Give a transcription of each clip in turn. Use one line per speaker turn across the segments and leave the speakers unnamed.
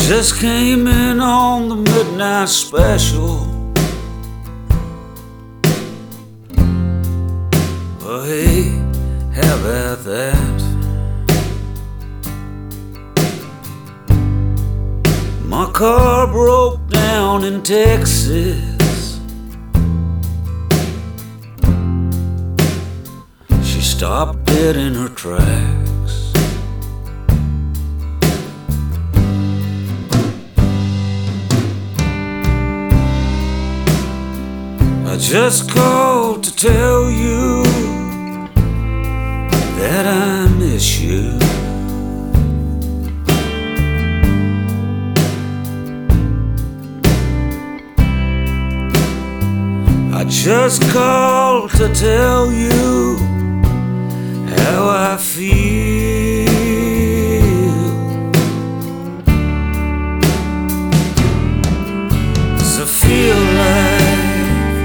just came in on the midnight special. Oh hey, how about that? My car broke down in Texas. She stopped dead in her tracks. I just called to tell you that I miss you. I just called to tell you how I feel. 'Cause I feel like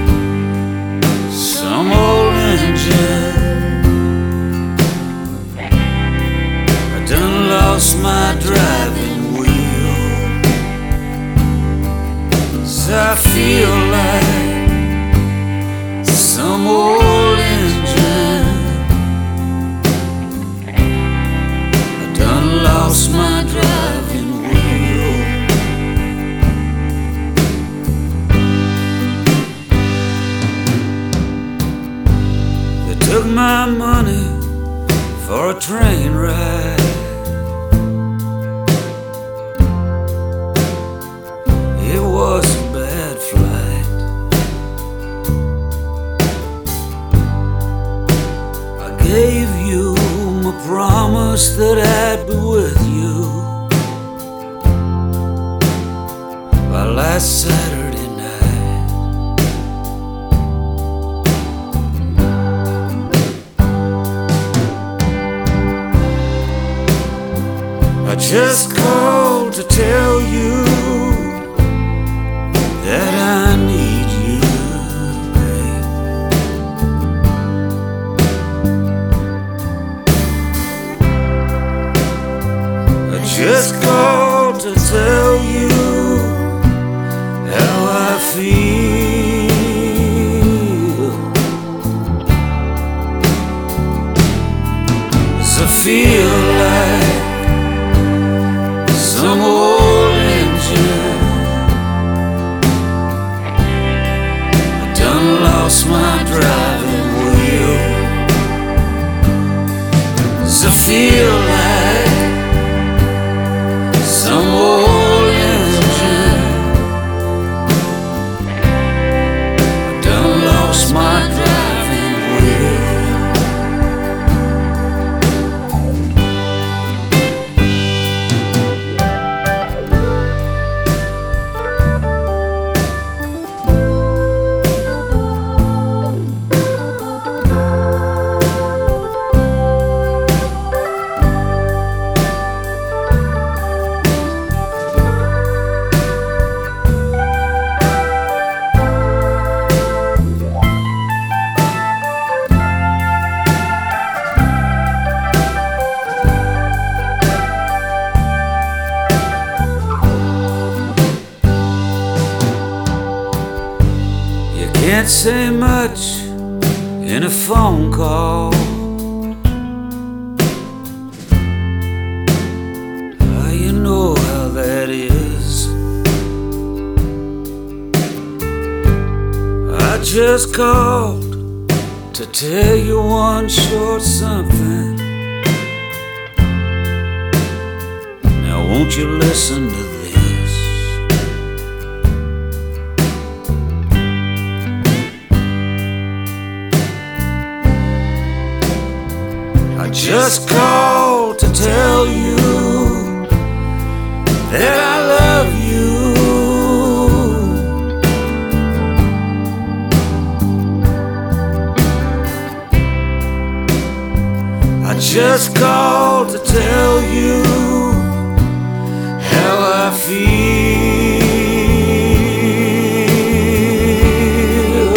some old engine. I done lost my driving wheel. 'Cause I feel like some old engine. I done lost my driving wheel. They took my money for a train ride. It was a bad flight. Gave you my promise that I'd be with you by last Saturday night. I just called to tell you that I need you. Just called to tell you how I feel. 'Cause I feel like some old engine. I done lost my driving wheel. 'Cause I feel like some old engine. I done lost my driving wheel. Can't say much in a phone call. You know how that is. I just called to tell you one short something. Now won't you listen to this? I just called to tell you that I love you. I just called to tell you how I feel.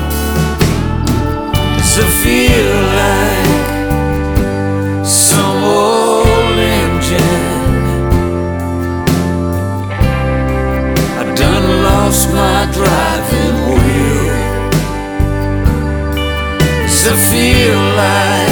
'Cause I feel like some old engine. to feel like